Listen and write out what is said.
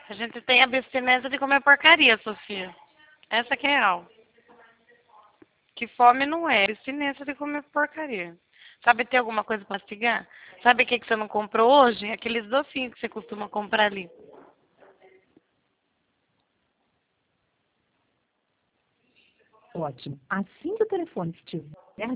A gente tem abstinência de comer porcaria, Sofia. Essa que é real. Que fome não é, abstinência de comer porcaria. Sabe ter alguma coisa para mastigar? Sabe o que que você não comprou hoje? Aqueles docinhos que você costuma comprar ali. Ótimo. Assim que o telefone estiver